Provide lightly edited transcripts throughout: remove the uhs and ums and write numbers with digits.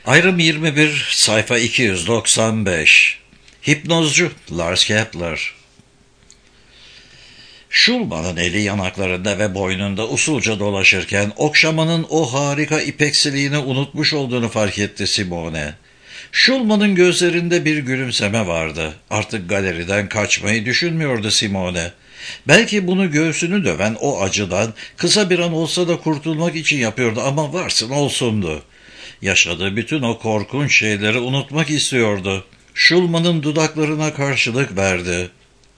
Ayrım 21, sayfa 295. Hipnozcu Lars Kepler. Schulman'ın eli yanaklarında ve boynunda usulca dolaşırken okşamanın o harika ipeksiliğini unutmuş olduğunu fark etti Simone. Schulman'ın gözlerinde bir gülümseme vardı. Artık galeriden kaçmayı düşünmüyordu Simone. Belki bunu göğsünü döven o acıdan kısa bir an olsa da kurtulmak için yapıyordu ama varsın olsundu. Yaşadığı bütün o korkunç şeyleri unutmak istiyordu. Schulman'ın dudaklarına karşılık verdi.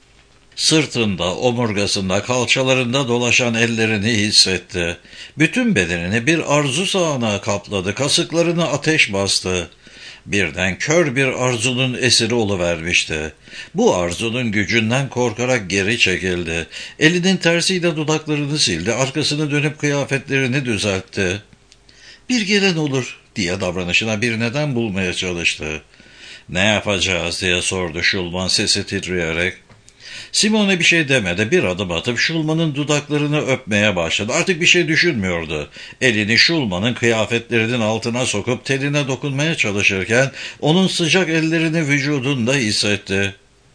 Sırtında, omurgasında, kalçalarında dolaşan ellerini hissetti. Bütün bedenini bir arzu sağanağı kapladı, kasıklarını ateş bastı. Birden kör bir arzunun esiri oluvermişti. Bu arzunun gücünden korkarak geri çekildi. Elinin tersiyle dudaklarını sildi, arkasını dönüp kıyafetlerini düzeltti. "Bir gelen olur," diye davranışına bir neden bulmaya çalıştı. "Ne yapacağız?" diye sordu Schulman sesi titreyerek. Simone bir şey demedi. Bir adım atıp Schulman'ın dudaklarını öpmeye başladı. Artık bir şey düşünmüyordu. Elini Schulman'ın kıyafetlerinin altına sokup teline dokunmaya çalışırken onun sıcak ellerini vücudunda hissetti.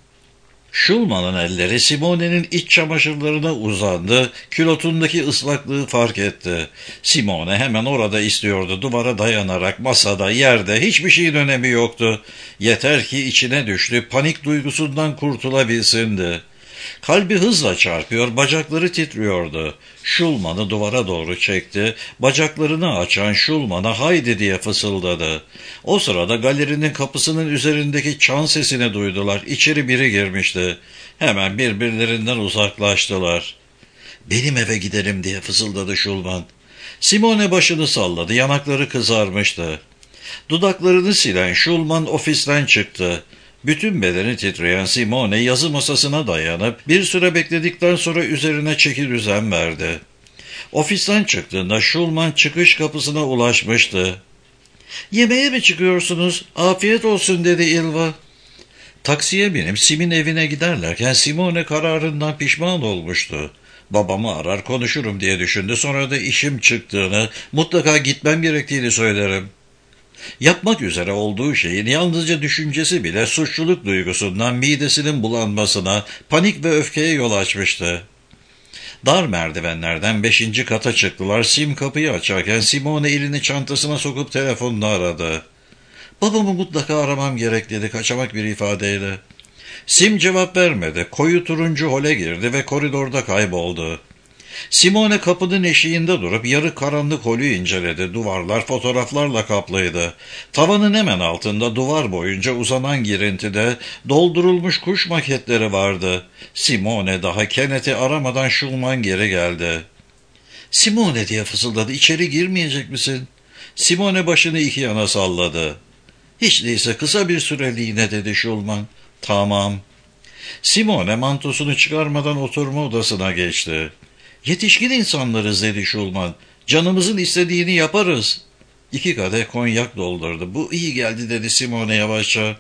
Schulman'ın elleri Simone'nin iç çamaşırlarına uzandı, külotundaki ıslaklığı fark etti. Simone hemen orada istiyordu, duvara dayanarak, masada, yerde, hiçbir şeyin önemi yoktu. Yeter ki içine düştü, panik duygusundan kurtulabilsindi. Kalbi hızla çarpıyor, bacakları titriyordu. Schulman'ı duvara doğru çekti, bacaklarını açan Schulman'a "haydi" diye fısıldadı. O sırada galerinin kapısının üzerindeki çan sesini duydular. İçeri biri girmişti. Hemen birbirlerinden uzaklaştılar. "Benim eve gidelim" diye fısıldadı Schulman. Simone başını salladı, yanakları kızarmıştı. Dudaklarını silen Schulman ofisten çıktı. Bütün bedeni titreyen Simone yazı masasına dayanıp bir süre bekledikten sonra üzerine çekidüzen verdi. Ofisten çıktığında Schulman çıkış kapısına ulaşmıştı. "Yemeğe mi çıkıyorsunuz? Afiyet olsun" dedi Ilva. Taksiye binip Sim'in evine giderlerken Simone kararından pişman olmuştu. "Babamı arar konuşurum" diye düşündü. Sonra da işim çıktığını, mutlaka gitmem gerektiğini söylerim. Yapmak üzere olduğu şeyin yalnızca düşüncesi bile suçluluk duygusundan midesinin bulanmasına, panik ve öfkeye yol açmıştı. Dar merdivenlerden 5. kata çıktılar. Sim kapıyı açarken Simone elini çantasına sokup telefonunu aradı. "Babamı mutlaka aramam gerek" dedi kaçamak bir ifadeyle. Sim cevap vermedi. Koyu turuncu hole girdi ve koridorda kayboldu. Simone kapının eşiğinde durup yarı karanlık holü inceledi. Duvarlar fotoğraflarla kaplıydı. Tavanın hemen altında duvar boyunca uzanan girintide doldurulmuş kuş maketleri vardı. Simone daha Kenneth'i aramadan Schulman geri geldi. "Simone" diye fısıldadı. "İçeri girmeyecek misin?" Simone başını iki yana salladı. "Hiç değilse kısa bir süreliğine" dedi Schulman. "Tamam." Simone mantosunu çıkarmadan oturma odasına geçti. "Yetişkin insanlarız" dedi Schulman. "Canımızın istediğini yaparız." 2 kadeh konyak doldurdu. "Bu iyi geldi" dedi Simone yavaşça.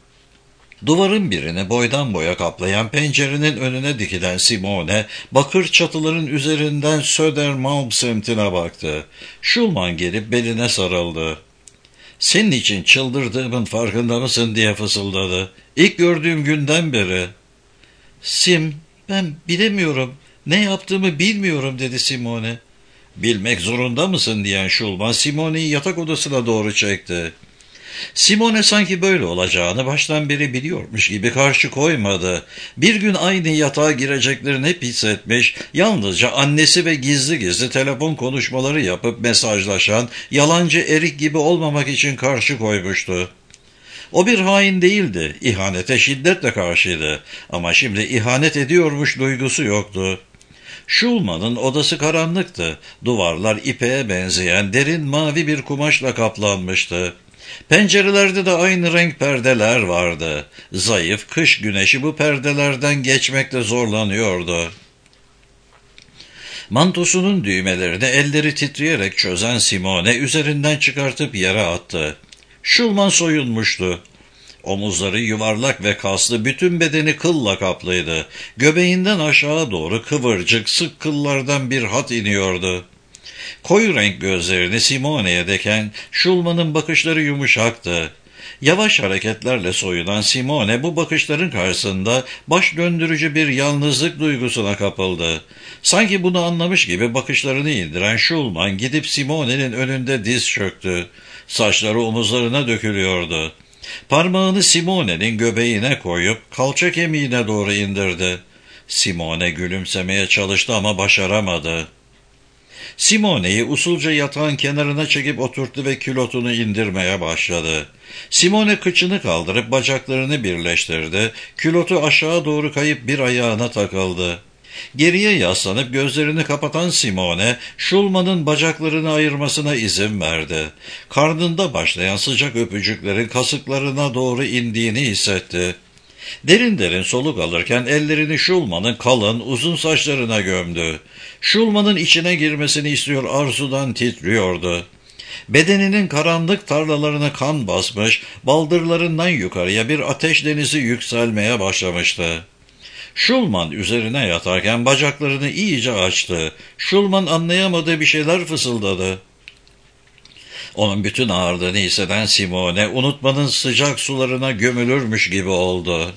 Duvarın birini boydan boya kaplayan pencerenin önüne dikilen Simone, bakır çatıların üzerinden Södermalm semtine baktı. Schulman gelip beline sarıldı. "Senin için çıldırdığımın farkında mısın?" diye fısıldadı. "İlk gördüğüm günden beri." "Sim, ben bilemiyorum. Ne yaptığımı bilmiyorum" dedi Simone. "Bilmek zorunda mısın?" diyen Schulman Simone'yi yatak odasına doğru çekti. Simone sanki böyle olacağını baştan beri biliyormuş gibi karşı koymadı. Bir gün aynı yatağa gireceklerini hep hissetmiş, yalnızca annesi ve gizli gizli telefon konuşmaları yapıp mesajlaşan yalancı erik gibi olmamak için karşı koymuştu. O bir hain değildi, ihanete şiddetle karşıydı ama şimdi ihanet ediyormuş duygusu yoktu. Schulman'ın odası karanlıktı. Duvarlar ipeğe benzeyen derin mavi bir kumaşla kaplanmıştı. Pencerelerde de aynı renk perdeler vardı. Zayıf kış güneşi bu perdelerden geçmekte zorlanıyordu. Mantosunun düğmelerini elleri titreyerek çözen Simone üzerinden çıkartıp yere attı. Schulman soyunmuştu. Omuzları yuvarlak ve kaslı, bütün bedeni kılla kaplıydı. Göbeğinden aşağı doğru kıvırcık, sık kıllardan bir hat iniyordu. Koyu renk gözlerini Simone'ye deken Schulman'ın bakışları yumuşaktı. Yavaş hareketlerle soyunan Simone bu bakışların karşısında baş döndürücü bir yalnızlık duygusuna kapıldı. Sanki bunu anlamış gibi bakışlarını indiren Schulman gidip Simone'nin önünde diz çöktü. Saçları omuzlarına dökülüyordu. Parmağını Simone'nin göbeğine koyup kalça kemiğine doğru indirdi. Simone gülümsemeye çalıştı ama başaramadı. Simone'yi usulca yatağın kenarına çekip oturttu ve külotunu indirmeye başladı. Simone kıçını kaldırıp bacaklarını birleştirdi. Külotu aşağı doğru kayıp bir ayağına takıldı. Geriye yaslanıp gözlerini kapatan Simone, Schulman'ın bacaklarını ayırmasına izin verdi. Karnında başlayan sıcak öpücüklerin kasıklarına doğru indiğini hissetti. Derin derin soluk alırken ellerini Schulman'ın kalın, uzun saçlarına gömdü. Schulman'ın içine girmesini istiyor, arzudan titriyordu. Bedeninin karanlık tarlalarına kan basmış, baldırlarından yukarıya bir ateş denizi yükselmeye başlamıştı. Schulman üzerine yatarken bacaklarını iyice açtı. Schulman anlayamadığı bir şeyler fısıldadı. Onun bütün ağırlığını hisseden Simone, unutmanın sıcak sularına gömülürmüş gibi oldu.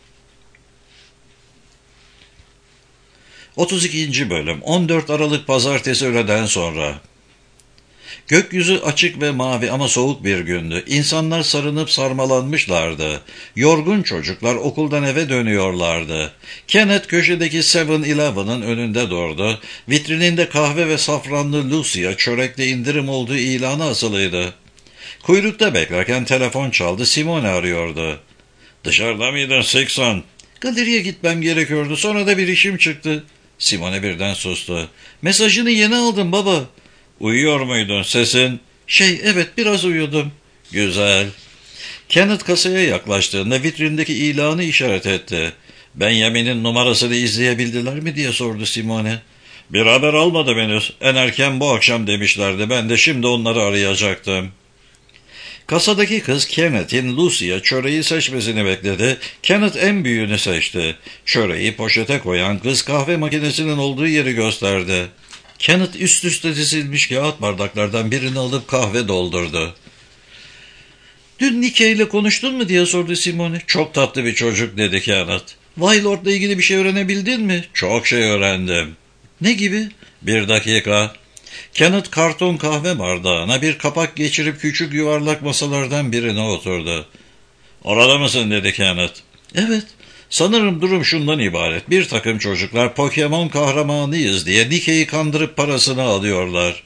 32. Bölüm 14 Aralık Pazartesi öğleden sonra. Gökyüzü açık ve mavi ama soğuk bir gündü. İnsanlar sarınıp sarmalanmışlardı. Yorgun çocuklar okuldan eve dönüyorlardı. Kenneth köşedeki 7-Eleven'ın önünde durdu. Vitrininde kahve ve safranlı Lucia çörekte indirim olduğu ilanı asılıydı. Kuyrukta beklerken telefon çaldı. Simone arıyordu. "Dışarıda mıydın Sixon?" "Galeriye gitmem gerekiyordu. Sonra da bir işim çıktı." Simone birden sustu. "Mesajını yeni aldım baba." "Uyuyor muydun sesin?" Evet, biraz uyudum." "Güzel." Kenneth kasaya yaklaştığında vitrindeki ilanı işaret etti. "Benjamin'in numarasını izleyebildiler mi?" diye sordu Simone. "Bir haber almadım henüz. En erken bu akşam demişlerdi. Ben de şimdi onları arayacaktım." Kasadaki kız Kenneth'in Lucia çöreği seçmesini bekledi. Kenneth en büyüğünü seçti. Çöreği poşete koyan kız kahve makinesinin olduğu yeri gösterdi. Kenneth üst üste dizilmiş kağıt bardaklardan birini alıp kahve doldurdu. "Dün Nicky ile konuştun mu?" diye sordu Simone. "Çok tatlı bir çocuk," dedi Kenneth. "Waylord'la ilgili bir şey öğrenebildin mi?" "Çok şey öğrendim." "Ne gibi?" "Bir dakika." Kenneth karton kahve bardağına bir kapak geçirip küçük yuvarlak masalardan birine oturdu. "Orada mısın?" dedi Kenneth. "Evet. Sanırım durum şundan ibaret. Bir takım çocuklar Pokemon kahramanıyız diye Nicky'yi kandırıp parasını alıyorlar."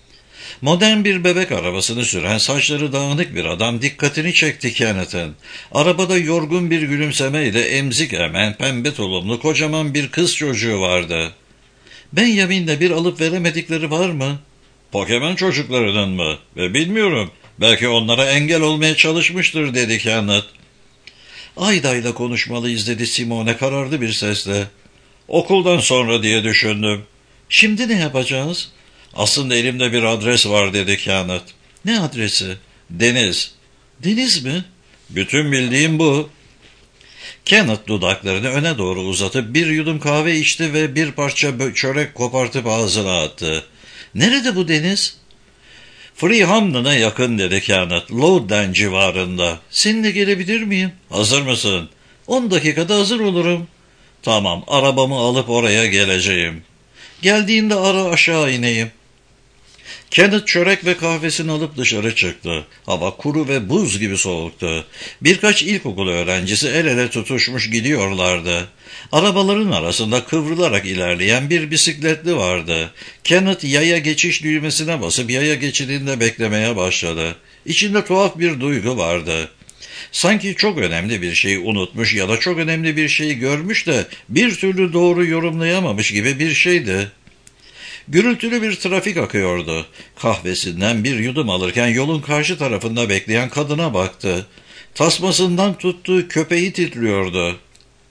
Modern bir bebek arabasını süren saçları dağınık bir adam dikkatini çekti Kenneth'in. Arabada yorgun bir gülümsemeyle emzik emen pembe tulumlu kocaman bir kız çocuğu vardı. "Benjamin'le bir alıp veremedikleri var mı?" "Pokemon çocuklarının mı? Bilmiyorum. Belki onlara engel olmaya çalışmıştır," dedi Kenneth. "Ayda'yla konuşmalıyız," dedi Simone kararlı bir sesle. "Okuldan sonra diye düşündüm." "Şimdi ne yapacağız?" "Aslında elimde bir adres var," dedi Kenneth. "Ne adresi?" "Deniz." "Deniz mi?" "Bütün bildiğim bu." Kenneth dudaklarını öne doğru uzatıp bir yudum kahve içti ve bir parça çörek kopartıp ağzına attı. "Nerede bu deniz?" "Freehampton'a yakın," dedi Kenneth. "Loudoun civarında." "Seninle gelebilir miyim?" "Hazır mısın?" 10 dakikada hazır olurum." "Tamam, arabamı alıp oraya geleceğim." "Geldiğinde ara, aşağı ineyim." Kenneth çörek ve kahvesini alıp dışarı çıktı. Hava kuru ve buz gibi soğuktu. Birkaç ilkokul öğrencisi el ele tutuşmuş gidiyorlardı. Arabaların arasında kıvrılarak ilerleyen bir bisikletli vardı. Kenneth yaya geçiş düğmesine basıp yaya geçidinde beklemeye başladı. İçinde tuhaf bir duygu vardı. Sanki çok önemli bir şeyi unutmuş ya da çok önemli bir şeyi görmüş de bir türlü doğru yorumlayamamış gibi bir şeydi. Gürültülü bir trafik akıyordu. Kahvesinden bir yudum alırken yolun karşı tarafında bekleyen kadına baktı. Tasmasından tuttuğu köpeği titriyordu.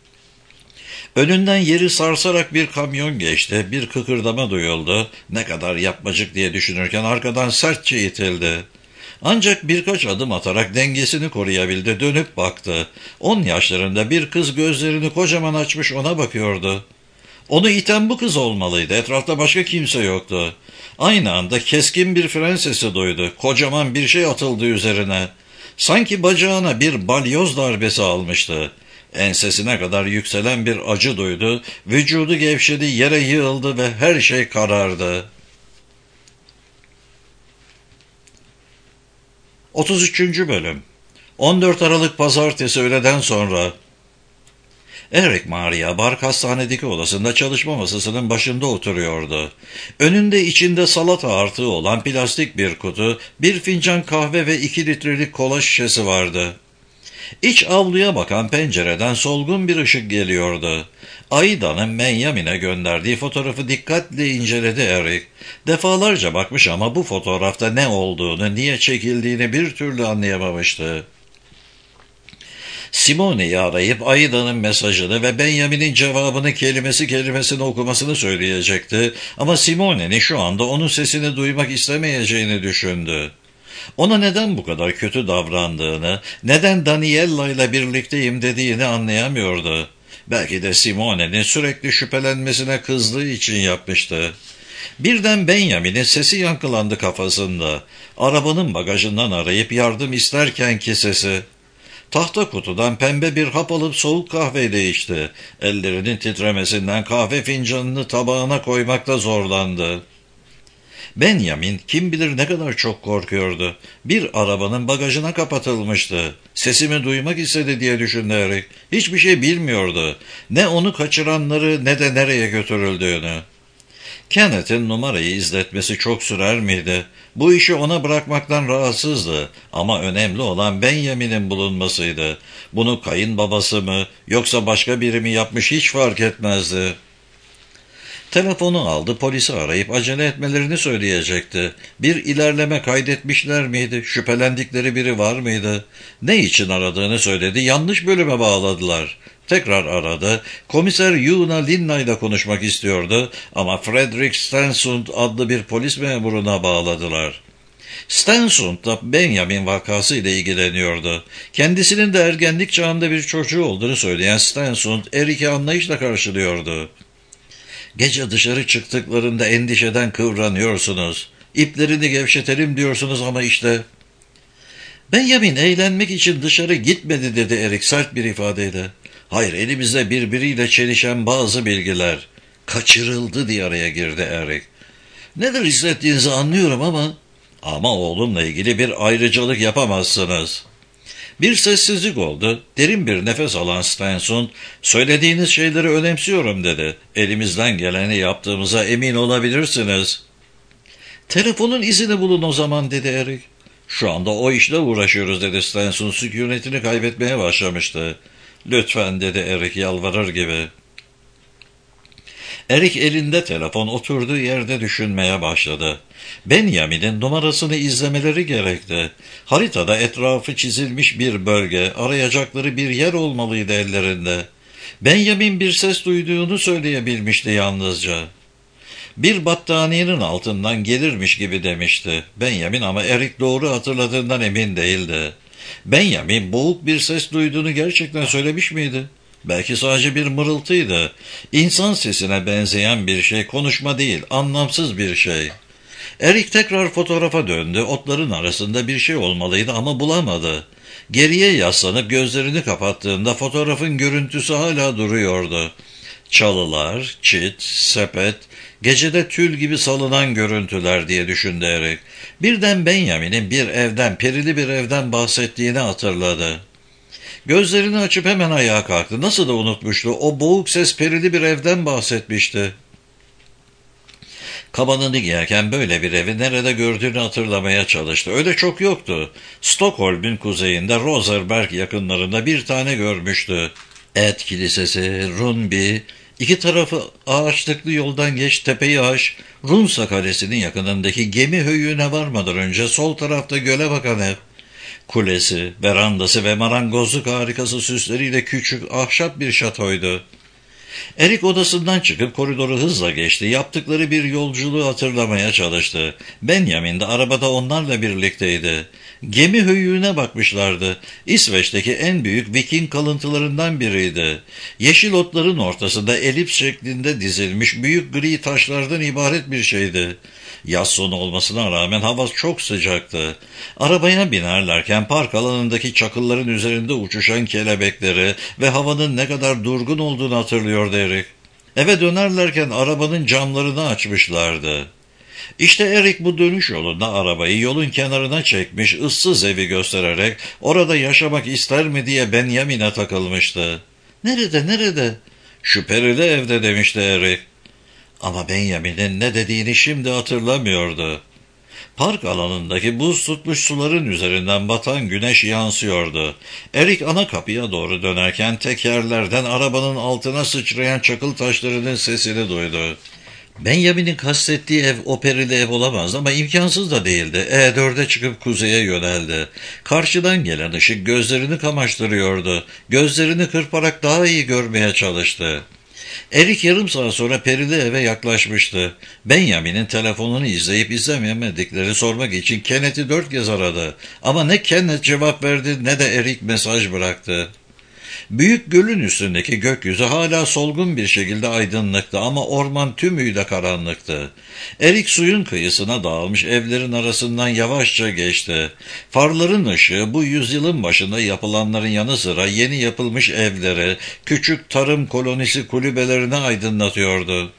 Önünden yeri sarsarak bir kamyon geçti. Bir kıkırdama duyuldu. Ne kadar yapmacık diye düşünürken arkadan sertçe itildi. Ancak birkaç adım atarak dengesini koruyabildi. Dönüp baktı. 10 yaşlarında bir kız gözlerini kocaman açmış ona bakıyordu. Onu iten bu kız olmalıydı. Etrafta başka kimse yoktu. Aynı anda keskin bir fren sesi duydu. Kocaman bir şey atıldı üzerine. Sanki bacağına bir balyoz darbesi almıştı. Ensesine kadar yükselen bir acı duydu. Vücudu gevşedi, yere yığıldı ve her şey karardı. 33. Bölüm 14 Aralık Pazartesi öğleden sonra. Eric Maria Bark hastanedeki odasında çalışma masasının başında oturuyordu. Önünde içinde salata artığı olan plastik bir kutu, bir fincan kahve ve 2 litrelik kola şişesi vardı. İç avluya bakan pencereden solgun bir ışık geliyordu. Aida'nın Benjamin'e gönderdiği fotoğrafı dikkatle inceledi Eric. Defalarca bakmış ama bu fotoğrafta ne olduğunu, niye çekildiğini bir türlü anlayamamıştı. Simone'yi arayıp Aida'nın mesajını ve Benjamin'in cevabını kelimesi kelimesine okumasını söyleyecekti ama Simone'nin şu anda onun sesini duymak istemeyeceğini düşündü. Ona neden bu kadar kötü davrandığını, neden Daniela ile birlikteyim dediğini anlayamıyordu. Belki de Simone'nin sürekli şüphelenmesine kızdığı için yapmıştı. Birden Benjamin'in sesi yankılandı kafasında. Arabanın bagajından arayıp yardım isterkenki sesi. Tahta kutudan pembe bir hap alıp soğuk kahveyle içti. Ellerinin titremesinden kahve fincanını tabağına koymakta zorlandı. Benjamin kim bilir ne kadar çok korkuyordu. Bir arabanın bagajına kapatılmıştı. Sesimi duymak istedi diye düşünerek hiçbir şey bilmiyordu. Ne onu kaçıranları ne de nereye götürüldüğünü. Kenneth'in numarayı izletmesi çok sürer miydi? Bu işi ona bırakmaktan rahatsızdı ama önemli olan Benjamin'in bulunmasıydı. Bunu kayınbabası mı yoksa başka biri mi yapmış hiç fark etmezdi. Telefonu aldı, polisi arayıp acele etmelerini söyleyecekti. Bir ilerleme kaydetmişler miydi? Şüphelendikleri biri var mıydı? Ne için aradığını söyledi, yanlış bölüme bağladılar. Tekrar aradı. Komiser Yuna Linna ile konuşmak istiyordu ama Frederick Stensund adlı bir polis memuruna bağladılar. Stensund da Benjamin vakası ile ilgileniyordu. Kendisinin de ergenlik çağında bir çocuğu olduğunu söyleyen Stensund, Eric'i anlayışla karşılıyordu. Gece dışarı çıktıklarında endişeden kıvranıyorsunuz. İplerini gevşetelim diyorsunuz ama işte... Benjamin eğlenmek için dışarı gitmedi dedi Eric sert bir ifadeyle. Hayır, elimizde birbiriyle çelişen bazı bilgiler. Kaçırıldı diye araya girdi Eric. Neler hissettiğinizi anlıyorum ama... Ama oğlumla ilgili bir ayrıcalık yapamazsınız. Bir sessizlik oldu. Derin bir nefes alan Stensund, söylediğiniz şeyleri önemsiyorum dedi. Elimizden geleni yaptığımıza emin olabilirsiniz. Telefonun izini bulun o zaman dedi Eric. Şu anda o işle uğraşıyoruz dedi Stensund sükunetini kaybetmeye başlamıştı. Lütfen dedi Eric yalvarır gibi. Eric elinde telefon oturduğu yerde düşünmeye başladı. Benjamin'in numarasını izlemeleri gerekti. Haritada etrafı çizilmiş bir bölge, arayacakları bir yer olmalıydı ellerinde. Benjamin bir ses duyduğunu söyleyebilmişti yalnızca. Bir battaniyenin altından gelirmiş gibi demişti Benjamin ama Eric doğru hatırladığından emin değildi. Benjamin boğuk bir ses duyduğunu gerçekten söylemiş miydi? Belki sadece bir mırıltıydı. İnsan sesine benzeyen bir şey, konuşma değil, anlamsız bir şey. Eric tekrar fotoğrafa döndü. Otların arasında bir şey olmalıydı ama bulamadı. Geriye yaslanıp gözlerini kapattığında fotoğrafın görüntüsü hala duruyordu. Çalılar, çit, sepet, gecede tül gibi salınan görüntüler diye düşündü Eric. Birden Benjamin'in bir evden, perili bir evden bahsettiğini hatırladı. Gözlerini açıp hemen ayağa kalktı. Nasıl da unutmuştu. O boğuk ses perili bir evden bahsetmişti. Kabanını giyerken böyle bir evi nerede gördüğünü hatırlamaya çalıştı. Öyle çok yoktu. Stockholm'un kuzeyinde Rosenberg yakınlarında bir tane görmüştü. Et Kilisesi, Runby, iki tarafı ağaçlıklı yoldan geç tepeyi aş, Runsa Kalesi'nin yakınındaki gemi höyüğüne varmadan önce sol tarafta göle bakan ev. Kulesi, verandası ve marangozluk harikası süsleriyle küçük, ahşap bir şatoydu. Eric odasından çıkıp koridoru hızla geçti. Yaptıkları bir yolculuğu hatırlamaya çalıştı. Benjamin de arabada onlarla birlikteydi. Gemi höyüğüne bakmışlardı. İsveç'teki en büyük Viking kalıntılarından biriydi. Yeşil otların ortasında elips şeklinde dizilmiş büyük gri taşlardan ibaret bir şeydi. Yaz sonu olmasına rağmen hava çok sıcaktı. Arabaya binerlerken park alanındaki çakılların üzerinde uçuşan kelebekleri ve havanın ne kadar durgun olduğunu hatırlıyordu Erik. Eve dönerlerken arabanın camlarını açmışlardı. İşte Erik bu dönüş yolunda arabayı yolun kenarına çekmiş, ıssız evi göstererek orada yaşamak ister mi diye Benjamin'e takılmıştı. "Nerede, nerede?" "Şu perili evde," demişti Erik. Ama Benjamin'in ne dediğini şimdi hatırlamıyordu. Park alanındaki buz tutmuş suların üzerinden batan güneş yansıyordu. Erik ana kapıya doğru dönerken tekerlerden arabanın altına sıçrayan çakıl taşlarının sesini duydu. Benjamin'in kastettiği ev o perili ev olamaz ama imkansız da değildi. E4'e çıkıp kuzeye yöneldi. Karşıdan gelen ışık gözlerini kamaştırıyordu. Gözlerini kırparak daha iyi görmeye çalıştı. Erik yarım saat sonra perili eve yaklaşmıştı. Benjamin'in telefonunu izleyip izlememedikleri sormak için Kenneth'i 4 kez aradı. Ama ne Kenneth cevap verdi ne de Erik mesaj bıraktı. Büyük gölün üstündeki gökyüzü hala solgun bir şekilde aydınlıktı ama orman tümüyle karanlıktı. Erik suyun kıyısına dağılmış evlerin arasından yavaşça geçti. Farların ışığı bu yüzyılın başında yapılanların yanı sıra yeni yapılmış evleri, küçük tarım kolonisi kulübelerini aydınlatıyordu.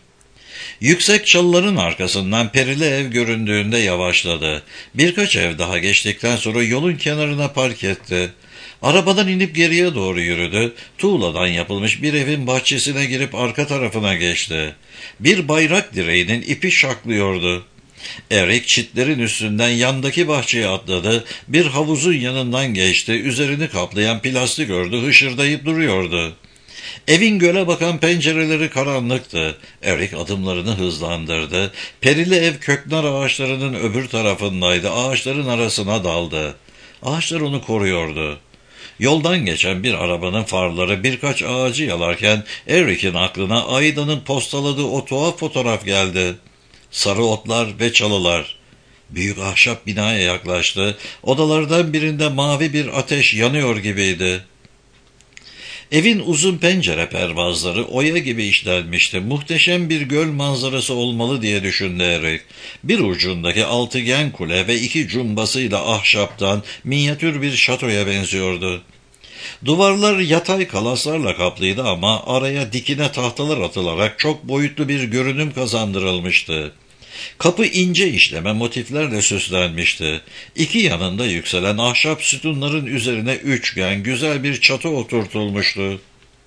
Yüksek çalıların arkasından perili ev göründüğünde yavaşladı. Birkaç ev daha geçtikten sonra yolun kenarına park etti. Arabadan inip geriye doğru yürüdü. Tuğladan yapılmış bir evin bahçesine girip arka tarafına geçti. Bir bayrak direğinin ipi şaklıyordu. Erik çitlerin üstünden yandaki bahçeye atladı. Bir havuzun yanından geçti. Üzerini kaplayan plastik ördü hışırdayıp duruyordu. Evin göle bakan pencereleri karanlıktı. Erik adımlarını hızlandırdı. Perili ev köknar ağaçlarının öbür tarafındaydı. Ağaçların arasına daldı. Ağaçlar onu koruyordu. Yoldan geçen bir arabanın farları birkaç ağacı yalarken Erik'in aklına Aida'nın postaladığı o tuhaf fotoğraf geldi. Sarı otlar ve çalılar. Büyük ahşap binaya yaklaştı. Odalardan birinde mavi bir ateş yanıyor gibiydi. Evin uzun pencere pervazları oya gibi işlenmişti. Muhteşem bir göl manzarası olmalı diye düşündü Erik. Bir ucundaki altıgen kule ve 2 cumbasıyla ahşaptan minyatür bir şatoya benziyordu. Duvarlar yatay kalaslarla kaplıydı ama araya dikine tahtalar atılarak çok boyutlu bir görünüm kazandırılmıştı. Kapı ince işleme motiflerle süslenmişti. 2 yanında yükselen ahşap sütunların üzerine üçgen güzel bir çatı oturtulmuştu.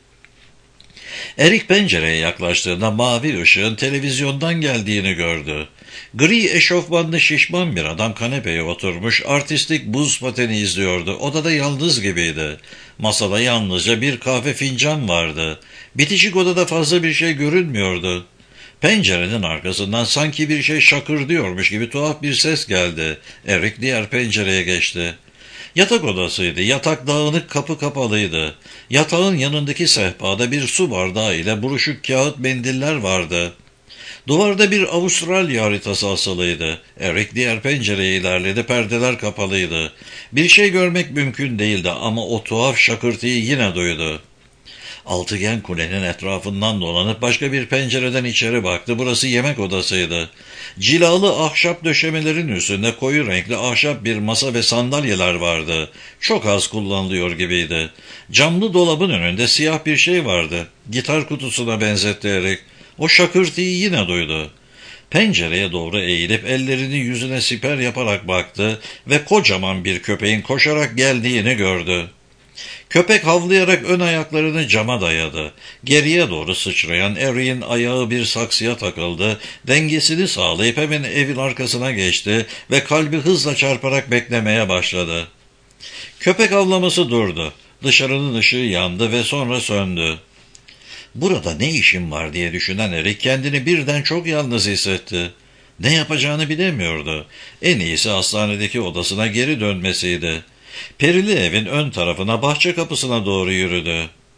Erik pencereye yaklaştığında mavi ışığın televizyondan geldiğini gördü. Gri eşofmanlı şişman bir adam kanepeye oturmuş artistik buz pateni izliyordu. Odada yalnız gibiydi. Masada yalnızca bir kahve fincan vardı. Bitişik odada fazla bir şey görünmüyordu. Pencerenin arkasından sanki bir şey şakırdıyormuş gibi tuhaf bir ses geldi. Erik diğer pencereye geçti. Yatak odasıydı. Yatak dağınık, kapı kapalıydı. Yatağın yanındaki sehpada bir su bardağı ile buruşuk kağıt mendiller vardı. Duvarda bir Avustralya haritası asılıydı. Erik diğer pencereye ilerledi. Perdeler kapalıydı. Bir şey görmek mümkün değildi ama o tuhaf şakırtıyı yine duydu. Altıgen kulenin etrafından dolanıp başka bir pencereden içeri baktı. Burası yemek odasıydı. Cilalı ahşap döşemelerin üstünde koyu renkli ahşap bir masa ve sandalyeler vardı. Çok az kullanılıyor gibiydi. Camlı dolabın önünde siyah bir şey vardı. Gitar kutusuna benzetti Erik. O şakırtıyı yine duydu. Pencereye doğru eğilip ellerini yüzüne siper yaparak baktı ve kocaman bir köpeğin koşarak geldiğini gördü. Köpek havlayarak ön ayaklarını cama dayadı. Geriye doğru sıçrayan Erik'in ayağı bir saksıya takıldı. Dengesini sağlayıp hemen evin arkasına geçti ve kalbi hızla çarparak beklemeye başladı. Köpek havlaması durdu. Dışarının ışığı yandı ve sonra söndü. Burada ne işim var diye düşünen Erik kendini birden çok yalnız hissetti. Ne yapacağını bilemiyordu. En iyisi hastanedeki odasına geri dönmesiydi. Perili evin ön tarafına bahçe kapısına doğru yürüdü.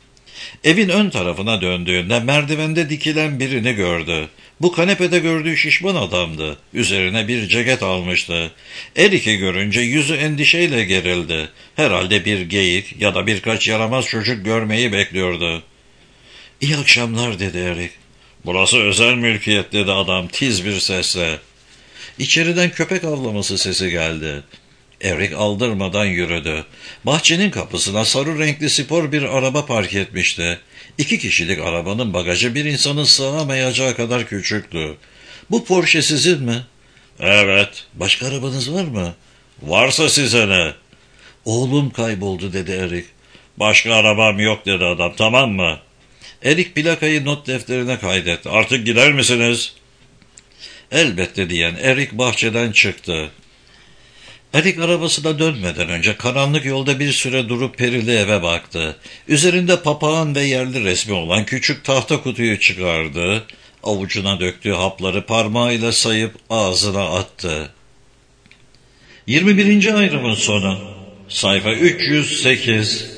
Evin ön tarafına döndüğünde merdivende dikilen birini gördü. Bu kanepede gördüğü şişman adamdı. Üzerine bir ceket almıştı. Erik'i görünce yüzü endişeyle gerildi. Herhalde bir geyik ya da birkaç yaramaz çocuk görmeyi bekliyordu. "İyi akşamlar," dedi Erik. "Burası özel mülkiyet," dedi adam tiz bir sesle. İçeriden köpek avlaması sesi geldi. Erik aldırmadan yürüdü. Bahçenin kapısına sarı renkli spor bir araba park etmişti. 2 kişilik arabanın bagajı bir insanın sığamayacağı kadar küçüktü. "Bu Porsche sizin mi?" "Evet." "Başka arabanız var mı?" "Varsa size ne?" "Oğlum kayboldu," dedi Erik. "Başka arabam yok," dedi adam, "tamam mı?" Erik plakayı not defterine kaydetti. "Artık gider misiniz?" "Elbette," diyen Erik bahçeden çıktı. Erik arabasına dönmeden önce karanlık yolda bir süre durup perili eve baktı. Üzerinde papağan ve yerli resmi olan küçük tahta kutuyu çıkardı. Avucuna döktüğü hapları parmağıyla sayıp ağzına attı. 21. ayrımın sonu. Sayfa 308.